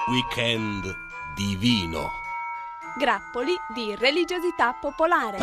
Weekend divino. Grappoli di religiosità popolare.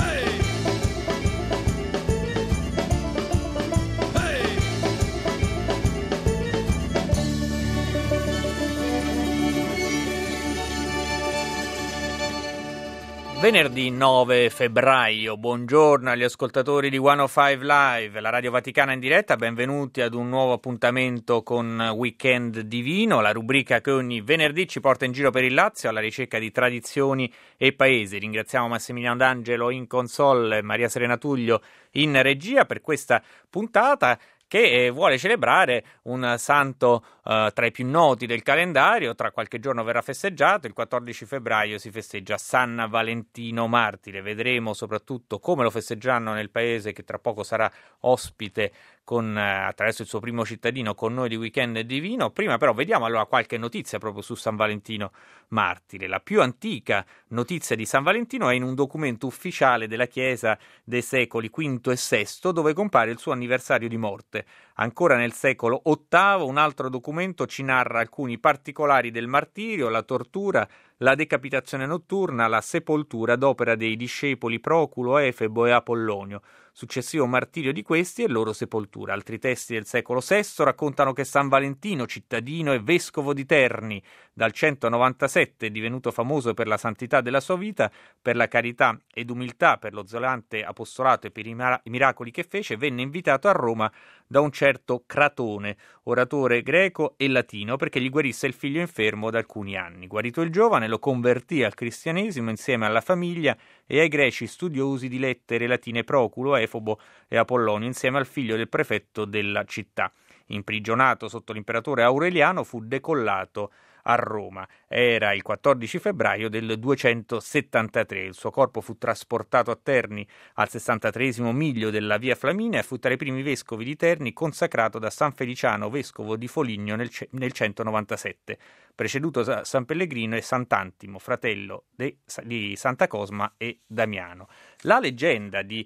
Venerdì 9 febbraio, buongiorno agli ascoltatori di 105 Live, la Radio Vaticana in diretta, benvenuti ad un nuovo appuntamento con Weekend Divino, la rubrica che ogni venerdì ci porta in giro per il Lazio alla ricerca di tradizioni e paesi. Ringraziamo Massimiliano D'Angelo in console e Maria Serena Tullio in regia per questa puntata che vuole celebrare un santo tra i più noti del calendario. Tra qualche giorno verrà festeggiato, il 14 febbraio si festeggia San Valentino Martire. Vedremo soprattutto come lo festeggeranno nel paese che tra poco sarà ospite attraverso il suo primo cittadino con noi di Weekend Divino. Prima però vediamo allora qualche notizia proprio su San Valentino Martire. La più antica notizia di San Valentino è in un documento ufficiale della Chiesa dei secoli V e VI, dove compare il suo anniversario di morte. Ancora nel secolo VIII un altro documento ci narra alcuni particolari del martirio, la tortura, la decapitazione notturna, la sepoltura ad opera dei discepoli Proculo, Efebo e Apollonio, successivo martirio di questi e loro sepoltura. Altri testi del secolo VI raccontano che San Valentino, cittadino e vescovo di Terni, dal 197 è divenuto famoso per la santità della sua vita, per la carità ed umiltà, per lo zelante apostolato e per i miracoli che fece, venne invitato a Roma da un certo Cratone, oratore greco e latino, perché gli guarisse il figlio infermo da alcuni anni. Guarito il giovane, lo convertì al cristianesimo insieme alla famiglia e ai greci studiosi di lettere latine Proculo, Efebo e Apollonio, insieme al figlio del prefetto della città. Imprigionato sotto l'imperatore Aureliano, fu decollato a Roma. Era il 14 febbraio del 273. Il suo corpo fu trasportato a Terni al 63esimo miglio della via Flaminia e fu tra i primi vescovi di Terni consacrato da San Feliciano, vescovo di Foligno nel 197, preceduto da San Pellegrino e Sant'Antimo, fratello di Santa Cosma e Damiano. La leggenda di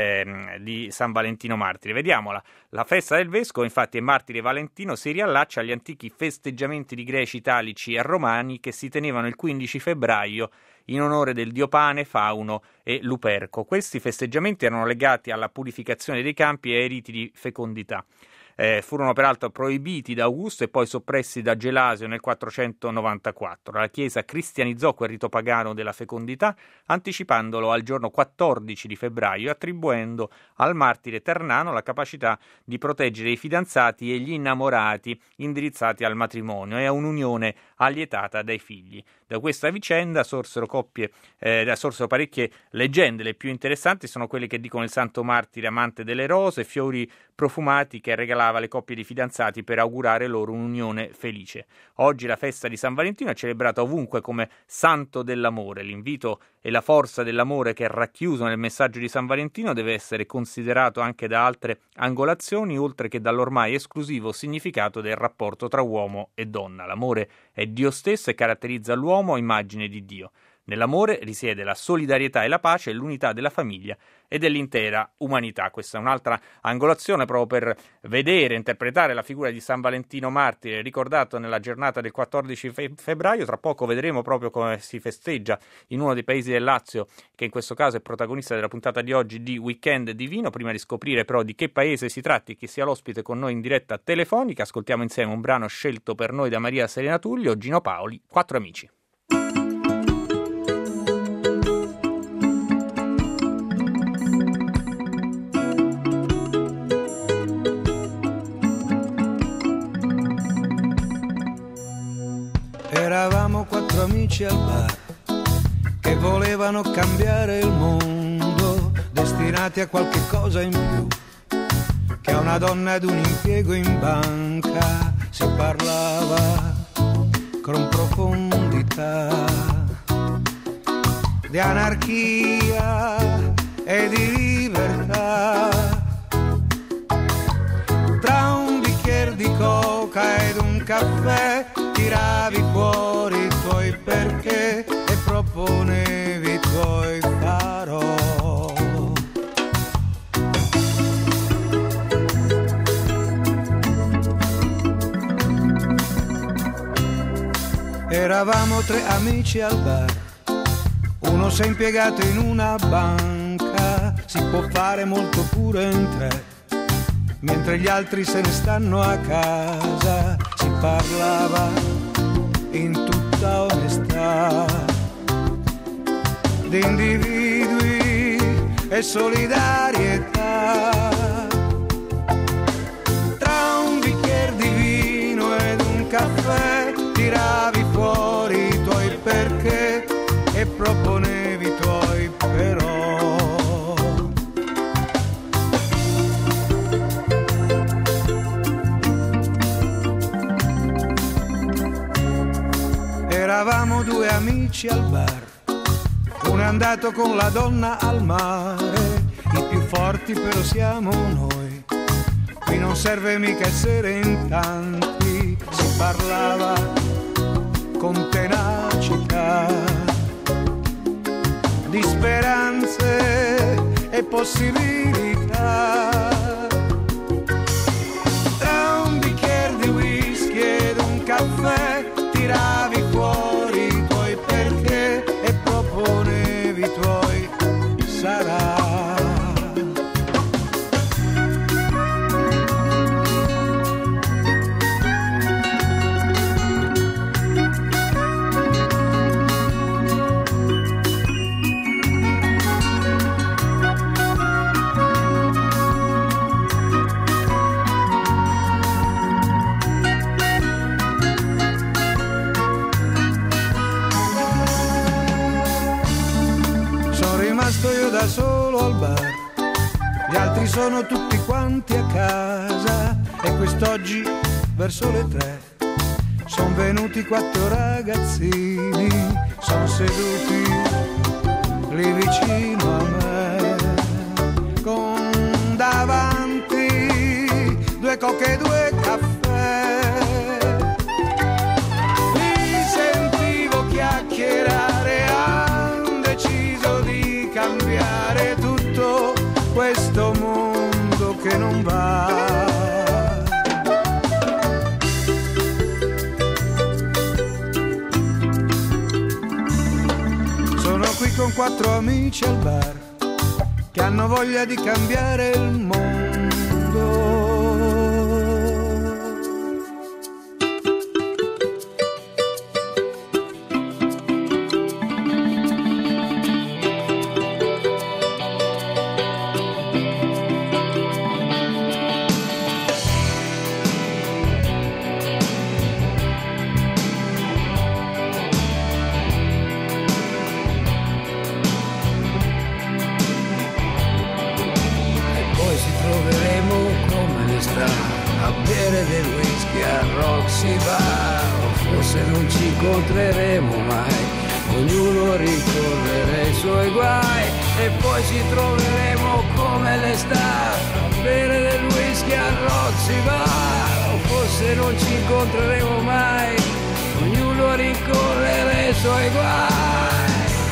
San Valentino Martire, vediamola. La festa del vescovo, infatti, è Martire Valentino, si riallaccia agli antichi festeggiamenti di greci, italici e romani che si tenevano il 15 febbraio in onore del dio Pane, Fauno e Luperco. Questi festeggiamenti erano legati alla purificazione dei campi e ai riti di fecondità. Furono peraltro proibiti da Augusto e poi soppressi da Gelasio nel 494. La Chiesa cristianizzò quel rito pagano della fecondità, anticipandolo al giorno 14 di febbraio, attribuendo al martire ternano la capacità di proteggere i fidanzati e gli innamorati indirizzati al matrimonio e a un'unione allietata dai figli. Da questa vicenda sorsero parecchie leggende. Le più interessanti sono quelle che dicono il santo martire amante delle rose, fiori profumati che regalava alle coppie di fidanzati per augurare loro un'unione felice. Oggi la festa di San Valentino è celebrata ovunque come santo dell'amore. L'invito e la forza dell'amore che è racchiuso nel messaggio di San Valentino deve essere considerato anche da altre angolazioni, oltre che dall'ormai esclusivo significato del rapporto tra uomo e donna. L'amore è Dio stesso e caratterizza l'uomo a immagine di Dio. Nell'amore risiede la solidarietà e la pace e l'unità della famiglia e dell'intera umanità. Questa è un'altra angolazione proprio per vedere e interpretare la figura di San Valentino Martire, ricordato nella giornata del 14 febbraio. Tra poco vedremo proprio come si festeggia in uno dei paesi del Lazio, che in questo caso è protagonista della puntata di oggi di Weekend Divino. Prima di scoprire però di che paese si tratti e chi sia l'ospite con noi in diretta telefonica, ascoltiamo insieme un brano scelto per noi da Maria Serena Tullio, Gino Paoli, Quattro amici. Eravamo quattro amici al bar che volevano cambiare il mondo, destinati a qualche cosa in più che a una donna ed un impiego in banca. Si parlava con profondità di anarchia e di libertà. Tra un bicchiere di coca ed un caffè tiravi fuori i tuoi perché e proponevi i tuoi farò. Eravamo 3 amici al bar, uno si è impiegato in una banca, si può fare molto pure in 3, mentre gli altri se ne stanno a casa. Si parlava in tutta onestà di individui e solidarietà. Tra un bicchiere di vino ed un caffè tiravi fuori i tuoi perché e proponevi i tuoi però. Eravamo 2 amici al bar, uno è andato con la donna al mare, i più forti però siamo noi, qui non serve mica essere in tanti. Si parlava con tenacità di speranze e possibilità. Tra un bicchiere di whisky ed un caffè tiravi fuori i tuoi perché e proponevi i tuoi sarà. Io da solo al bar, gli altri sono tutti quanti a casa e quest'oggi verso le 3 son venuti 4 ragazzini, sono seduti lì vicino a me, con davanti 2 coche e 2 caffè. Li sentivo chiacchierare, han deciso di cambiare tutto questo mondo che non va. Sono qui con 4 amici al bar che hanno voglia di cambiare il mondo. A bere del whisky a Roxy Bar, o forse non ci incontreremo mai, ognuno rincorrere i suoi guai e poi ci troveremo come le star a bere del whisky a Roxy Bar, o forse non ci incontreremo mai, ognuno rincorrere i suoi guai.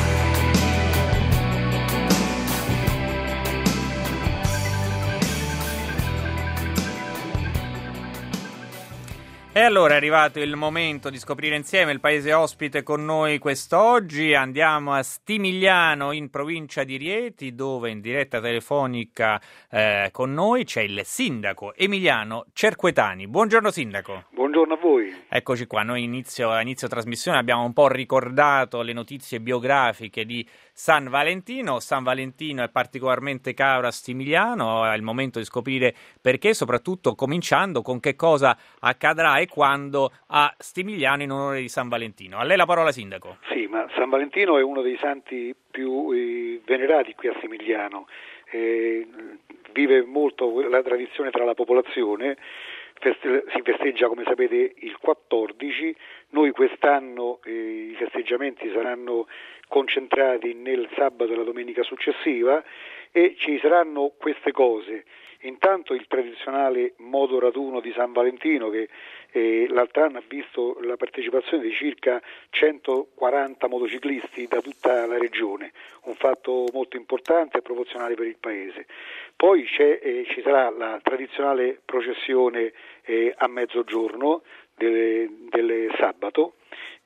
E allora è arrivato il momento di scoprire insieme il paese ospite con noi quest'oggi. Andiamo a Stimigliano, in provincia di Rieti, dove in diretta telefonica con noi c'è il sindaco Emiliano Cerquetani. Buongiorno sindaco. Buongiorno a voi. Eccoci qua, noi a inizio trasmissione abbiamo un po' ricordato le notizie biografiche di San Valentino. San Valentino è particolarmente caro a Stimigliano, è il momento di scoprire perché, soprattutto cominciando con che cosa accadrà e quando a Stimigliano in onore di San Valentino. A lei la parola sindaco. Sì, ma San Valentino è uno dei santi più venerati qui a Stimigliano, vive molto la tradizione tra la popolazione, si festeggia come sapete il 14, noi quest'anno i festeggiamenti saranno concentrati nel sabato e la domenica successiva e ci saranno queste cose. Intanto il tradizionale moto raduno di San Valentino che l'altro anno ha visto la partecipazione di circa 140 motociclisti da tutta la regione, un fatto molto importante e promozionale per il paese. Poi ci sarà la tradizionale processione a mezzogiorno del sabato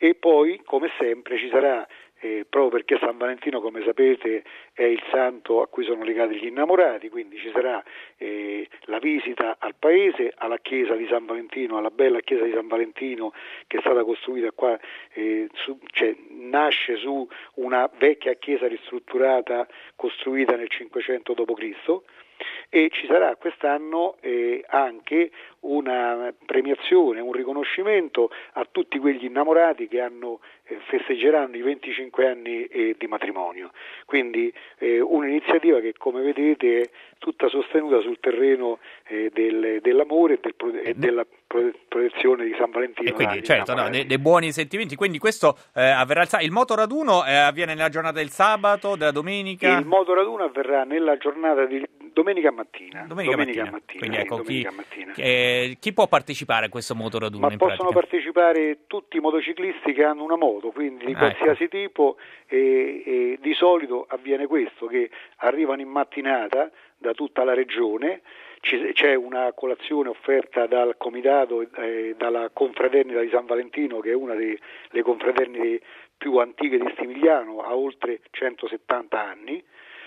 E poi, come sempre, ci sarà, proprio perché San Valentino, come sapete, è il santo a cui sono legati gli innamorati, quindi ci sarà la visita al paese, alla chiesa di San Valentino, alla bella chiesa di San Valentino che è stata costruita qua, nasce su una vecchia chiesa ristrutturata costruita nel 500 d.C. e ci sarà quest'anno anche una premiazione, un riconoscimento a tutti quegli innamorati che festeggeranno i 25 anni di matrimonio. Quindi un'iniziativa che, come vedete, è tutta sostenuta sul terreno dell'amore e della protezione di San Valentino. E quindi, certo, dei buoni sentimenti. Quindi questo avverrà il motoraduno avviene nella giornata del sabato, della domenica? Il motoraduno avverrà nella giornata di domenica mattina. Domenica mattina. Quindi ecco, chi può partecipare a questo motoraduno? Ma possono partecipare tutti i motociclisti che hanno una moto, quindi di qualsiasi tipo, e di solito avviene questo, che arrivano in mattinata da tutta la regione. C'è una colazione offerta dal comitato, dalla confraternita di San Valentino, che è una delle confraternite più antiche di Stimigliano, ha oltre 170 anni,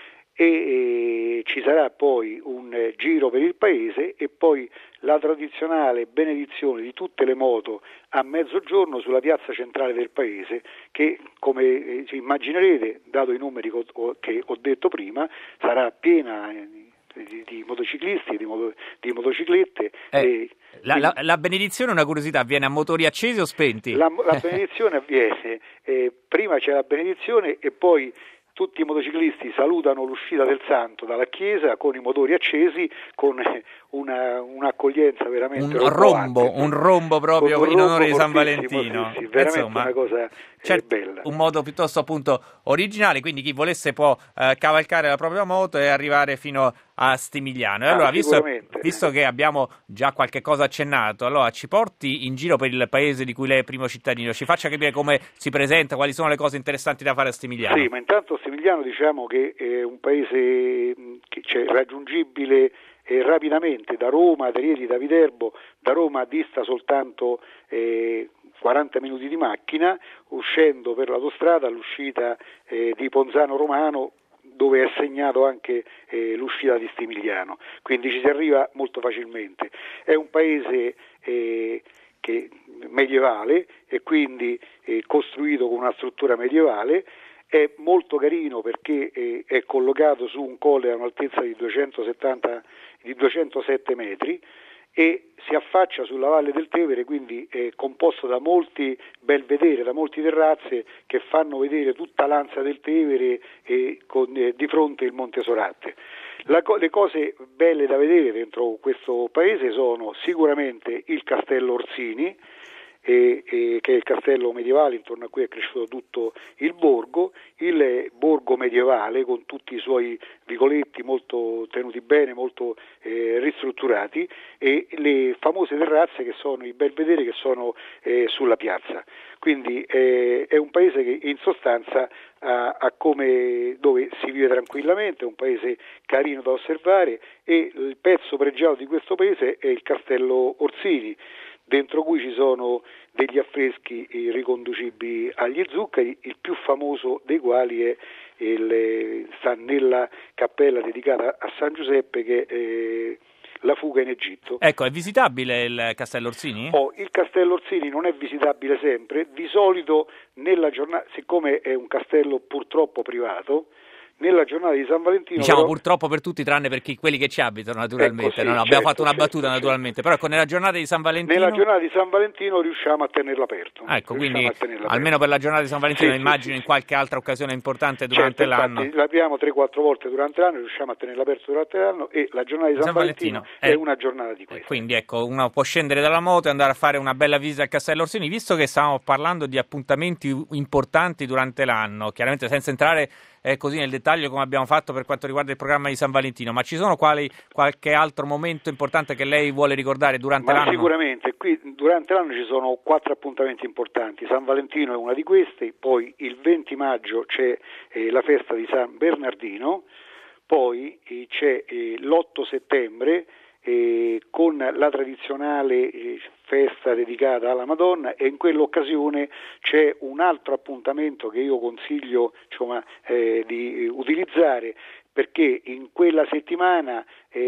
e ci sarà poi un giro per il paese e poi la tradizionale benedizione di tutte le moto a mezzogiorno sulla piazza centrale del paese, che, come immaginerete, dato i numeri che ho detto prima, sarà piena di motociclisti, di motociclette. La benedizione, una curiosità, avviene a motori accesi o spenti? La benedizione avviene, prima c'è la benedizione e poi tutti i motociclisti salutano l'uscita del santo dalla chiesa con i motori accesi, con un'accoglienza veramente un rombo proprio in onore di San Valentino. Sì, veramente una cosa bella. Un modo piuttosto appunto originale, quindi chi volesse può cavalcare la propria moto e arrivare fino a Stimigliano. E allora, visto che abbiamo già qualche cosa accennato, allora ci porti in giro per il paese di cui lei è primo cittadino, ci faccia capire come si presenta, quali sono le cose interessanti da fare a Stimigliano. Sì, ma intanto Stimigliano, diciamo che è un paese che c'è raggiungibile rapidamente da Roma, da Rieti, da Viterbo. Da Roma dista soltanto 40 minuti di macchina, uscendo per l'autostrada all'uscita di Ponzano Romano, dove è segnato anche l'uscita di Stimigliano, quindi ci si arriva molto facilmente. È un paese medievale e quindi costruito con una struttura medievale. È molto carino perché è collocato su un colle a un'altezza di 207 metri e si affaccia sulla Valle del Tevere, quindi è composto da molti belvedere, da molte terrazze che fanno vedere tutta l'Ansa del Tevere e di fronte il Monte Soratte. Le cose belle da vedere dentro questo paese sono sicuramente il Castello Orsini, che è il castello medievale intorno a cui è cresciuto tutto il borgo medievale con tutti i suoi vicoletti molto tenuti bene, molto ristrutturati, e le famose terrazze che sono i belvedere che sono sulla piazza. Quindi è un paese che in sostanza dove si vive tranquillamente, è un paese carino da osservare, e il pezzo pregiato di questo paese è il Castello Orsini, dentro cui ci sono degli affreschi riconducibili agli zuccheri, il più famoso dei quali sta nella cappella dedicata a San Giuseppe, che è la fuga in Egitto. Ecco, è visitabile il Castello Orsini? Il Castello Orsini non è visitabile sempre, di solito nella giornata, siccome è un castello purtroppo privato, nella giornata di San Valentino... Diciamo purtroppo per tutti, tranne per quelli che ci abitano, naturalmente. Ecco, sì, abbiamo fatto una battuta, naturalmente. Però nella giornata di San Valentino... Nella giornata di San Valentino riusciamo a tenerlo aperto. Ecco, quindi almeno per la giornata di San Valentino, immagino in qualche altra occasione importante durante l'anno. Infatti, l'abbiamo 3-4 volte durante l'anno, riusciamo a tenerlo aperto durante l'anno, e la giornata di San Valentino è una giornata di questa. Quindi ecco, uno può scendere dalla moto e andare a fare una bella visita al Castello Orsini, visto che stiamo parlando di appuntamenti importanti durante l'anno, chiaramente senza entrare così nel dettaglio come abbiamo fatto per quanto riguarda il programma di San Valentino, ma ci sono qualche altro momento importante che lei vuole ricordare durante l'anno? Sicuramente, qui durante l'anno ci sono 4 appuntamenti importanti. San Valentino è una di questi, poi il 20 maggio c'è la festa di San Bernardino, poi c'è l'8 settembre con la tradizionale festa dedicata alla Madonna, e in quell'occasione c'è un altro appuntamento che io consiglio di utilizzare, perché in quella settimana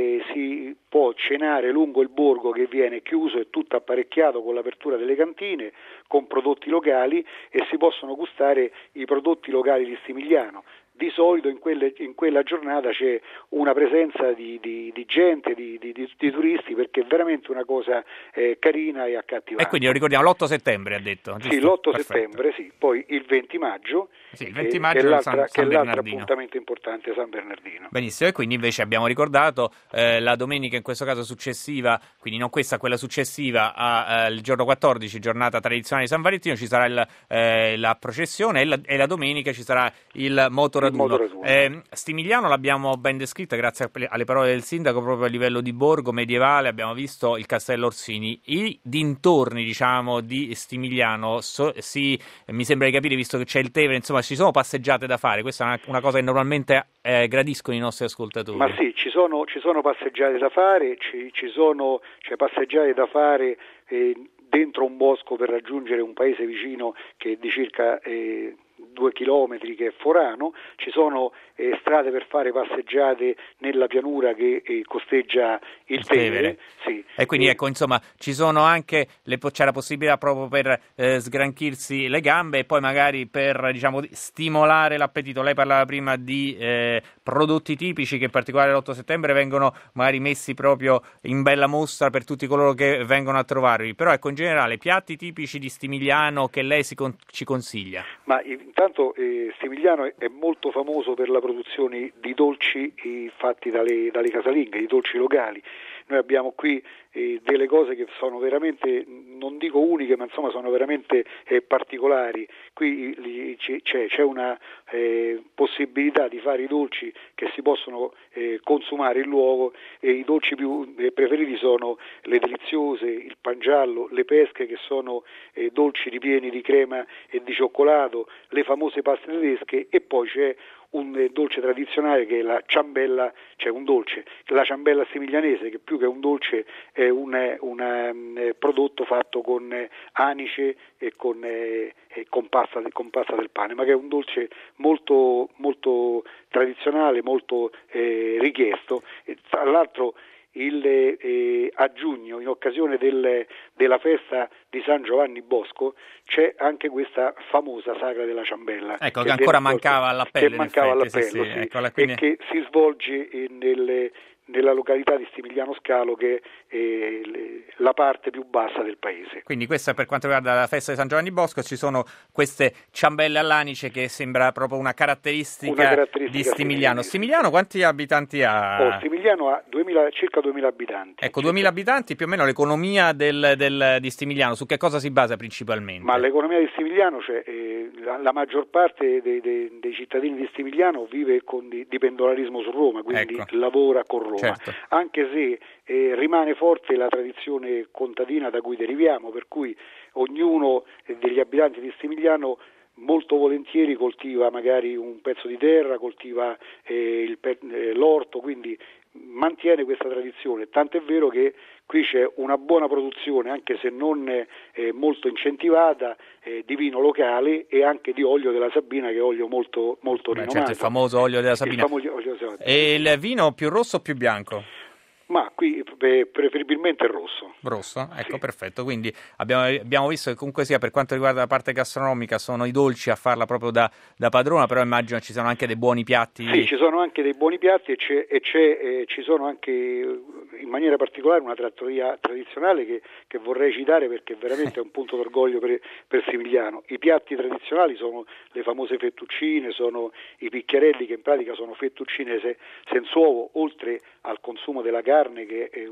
si può cenare lungo il borgo, che viene chiuso e tutto apparecchiato con l'apertura delle cantine, con prodotti locali, e si possono gustare i prodotti locali di Stimigliano. Di solito in quella giornata c'è una presenza di gente, di turisti, perché è veramente una cosa carina e accattivante. E quindi lo ricordiamo, l'8 settembre ha detto, giusto? Sì, l'8 Perfetto. settembre, sì. Poi il 20 maggio, sì, il 20 maggio che è San l'altro Bernardino. appuntamento importante, San Bernardino. Benissimo, e quindi invece abbiamo ricordato la domenica, in questo caso successiva, quindi non questa, quella successiva al giorno 14, giornata tradizionale di San Valentino, ci sarà la processione, e la domenica ci sarà il motoraduno. Stimigliano l'abbiamo ben descritta grazie alle parole del sindaco, proprio a livello di borgo medievale. Abbiamo visto il Castello Orsini, i dintorni, diciamo, di Stimigliano, mi sembra di capire, visto che c'è il Tevere, insomma ci sono passeggiate da fare. Questa è una cosa che normalmente gradiscono i nostri ascoltatori. Ma sì, ci sono passeggiate da fare, c'è passeggiate da fare dentro un bosco per raggiungere un paese vicino che è di circa 2 chilometri, che è Forano. Ci sono strade per fare passeggiate nella pianura che costeggia il Tevere. Sì. E quindi ecco, insomma, ci sono anche c'è la possibilità proprio per sgranchirsi le gambe, e poi magari per, diciamo, stimolare l'appetito. Lei parlava prima di prodotti tipici che in particolare l'8 settembre vengono magari messi proprio in bella mostra per tutti coloro che vengono a trovarvi. Però ecco, in generale, piatti tipici di Stimigliano che lei ci consiglia. Ma intanto Stimigliano è molto famoso per la produzione di dolci fatti dalle casalinghe, di dolci locali. Noi abbiamo qui delle cose che sono veramente, non dico uniche, ma insomma sono veramente particolari. Qui c'è una possibilità di fare i dolci che si possono consumare in luogo, e i dolci più preferiti sono le deliziose, il pangiallo, le pesche, che sono dolci ripieni di crema e di cioccolato, le famose paste tedesche, e poi c'è un dolce tradizionale che è la ciambella, cioè un dolce, la ciambella stimiglianese, che più che un dolce è un prodotto fatto con anice e con pasta del pane, ma che è un dolce molto, molto tradizionale, molto richiesto. E tra l'altro a giugno, in occasione della festa di San Giovanni Bosco, c'è anche questa famosa sagra della ciambella. Ecco, che ancora mancava all'appello. Che mancava all'appello, sì. Eccola, quindi... E che si svolge nella località di Stimigliano Scalo, che è la parte più bassa del paese. Quindi questa, per quanto riguarda la festa di San Giovanni Bosco, ci sono queste ciambelle all'anice, che sembra proprio una caratteristica di Stimigliano. Stimigliano quanti abitanti ha? Stimigliano ha circa 2000 abitanti. Ecco, 2000 abitanti, più o meno l'economia di Stimigliano, su che cosa si basa principalmente? Ma l'economia di Stimigliano, cioè, la maggior parte dei cittadini di Stimigliano vive di pendolarismo su Roma, quindi ecco, lavora con Roma. Certo. Anche se rimane forte la tradizione contadina da cui deriviamo, per cui ognuno degli abitanti di Stimigliano molto volentieri coltiva magari un pezzo di terra, coltiva l'orto, quindi mantiene questa tradizione, tant'è vero che qui c'è una buona produzione, anche se non molto incentivata, di vino locale e anche di olio della Sabina, che è olio molto, molto rinomato. Certo, il famoso olio della Sabina. E il vino più rosso o più bianco? Ma qui preferibilmente il rosso. Rosso? Ecco, sì. Perfetto. Quindi abbiamo visto che comunque sia, per quanto riguarda la parte gastronomica, sono i dolci a farla proprio da padrona, però immagino ci sono anche dei buoni piatti. Sì, ci sono anche dei buoni piatti, e ci sono anche in maniera particolare una trattoria tradizionale che vorrei citare, perché veramente è un punto d'orgoglio per Stimigliano. I piatti tradizionali sono le famose fettuccine, sono i picchiarelli, che in pratica sono fettuccine senza uovo, oltre al consumo della carne, che è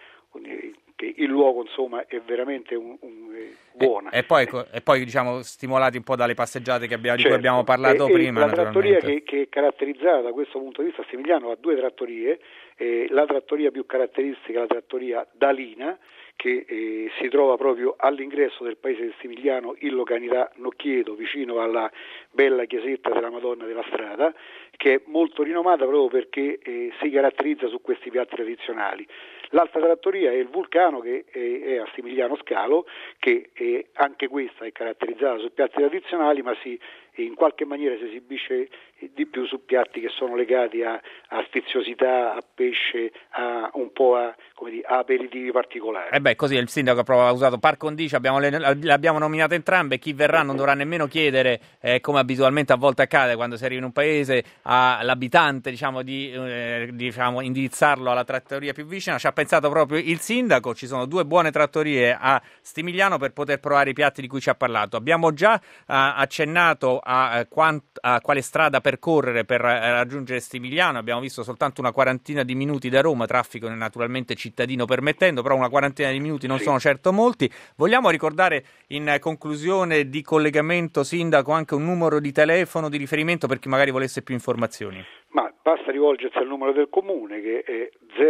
che il luogo, insomma, è veramente buona. E poi diciamo, stimolati un po' dalle passeggiate di certo, cui abbiamo parlato prima. La trattoria che è caratterizzata da questo punto di vista, Stimigliano ha 2 trattorie, la trattoria più caratteristica è la trattoria Dalina, che si trova proprio all'ingresso del paese di Stimigliano, in località Nocchieto, vicino alla bella chiesetta della Madonna della Strada, che è molto rinomata proprio perché si caratterizza su questi piatti tradizionali. L'altra trattoria è il Vulcano, che è a Stimigliano Scalo, che anche questa è caratterizzata su piatti tradizionali, ma in qualche maniera si esibisce di più su piatti che sono legati a sfiziosità, a pesce, a un po' a aperitivi particolari. Così il sindaco ha usato par condicio, le abbiamo nominate entrambe, chi verrà non dovrà nemmeno chiedere, come abitualmente a volte accade quando si arriva in un paese, all'abitante di indirizzarlo alla trattoria più vicina. Ci ha pensato proprio il sindaco, ci sono 2 buone trattorie a Stimigliano per poter provare i piatti di cui ci ha parlato. Abbiamo già accennato a quale strada percorrere per raggiungere Stimigliano, abbiamo visto soltanto una quarantina di minuti da Roma, traffico naturalmente cittadino permettendo, però una quarantina di minuti non sono certo molti. Vogliamo ricordare in conclusione di collegamento, sindaco, anche un numero di telefono di riferimento per chi magari volesse più informazioni? Ma basta rivolgersi al numero del comune, che è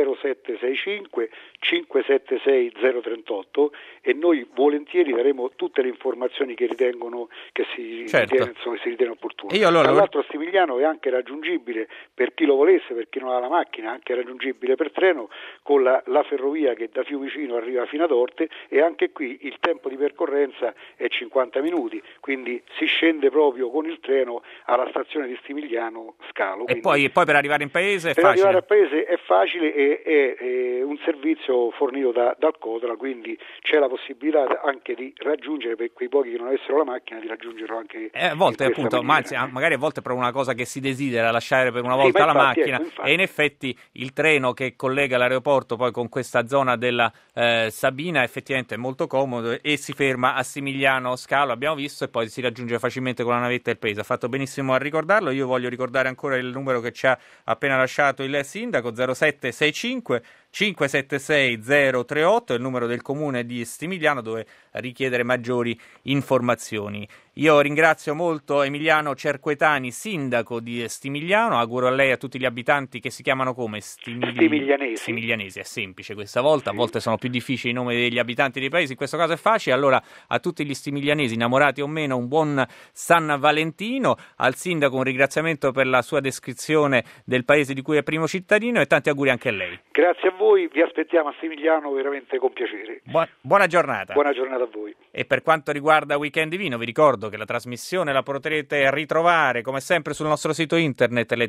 0765 576 038, e noi volentieri daremo tutte le informazioni che ritengono che si ritiene opportuno. Tra l'altro Stimigliano è anche raggiungibile per chi lo volesse, per chi non ha la macchina, anche raggiungibile per treno con la ferrovia che da Fiumicino arriva fino ad Orte, e anche qui il tempo di percorrenza è 50 minuti, quindi si scende proprio con il treno alla stazione di Stimigliano Scalo. E poi per arrivare in paese è per facile? Per arrivare al paese è facile, è un servizio fornito dal Cotola, quindi c'è la possibilità anche di raggiungere, per quei pochi che non avessero la macchina, di raggiungerlo anche a volte, appunto, magari a volte per una cosa che si desidera lasciare per una volta la macchina, e in effetti il treno che collega l'aeroporto poi con questa zona della Sabina effettivamente è molto comodo e si ferma a Stimigliano Scalo, abbiamo visto, e poi si raggiunge facilmente con la navetta del paese. Ha fatto benissimo a ricordarlo. Io voglio ricordare ancora il numero che ci ha appena lasciato il sindaco, 0765 576 038, è il numero del comune di Stimigliano dove richiedere maggiori informazioni. Io ringrazio molto Emiliano Cerquetani, sindaco di Stimigliano, auguro a lei e a tutti gli abitanti che si chiamano come? Stimiglianesi, è semplice questa volta, a volte sono più difficili i nomi degli abitanti dei paesi, in questo caso è facile. Allora a tutti gli stimiglianesi, innamorati o meno, un buon San Valentino, al sindaco un ringraziamento per la sua descrizione del paese di cui è primo cittadino e tanti auguri anche a lei. Grazie a voi, vi aspettiamo a Stimigliano veramente con piacere. Buona giornata. Buona giornata a voi. E per quanto riguarda Weekend Divino, vi ricordo che la trasmissione la potrete ritrovare come sempre sul nostro sito internet, le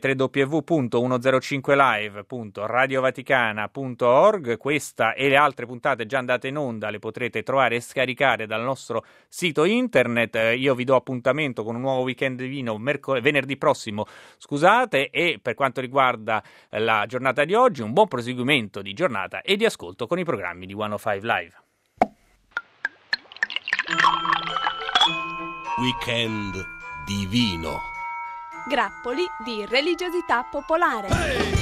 www.105live.radiovaticana.org. Questa e le altre puntate già andate in onda le potrete trovare e scaricare dal nostro sito internet. Io vi do appuntamento con un nuovo Weekend Divino venerdì prossimo, e per quanto riguarda la giornata di oggi, un buon proseguimento di giornata e di ascolto con i programmi di 105 Live. Weekend Divino. Grappoli di religiosità popolare.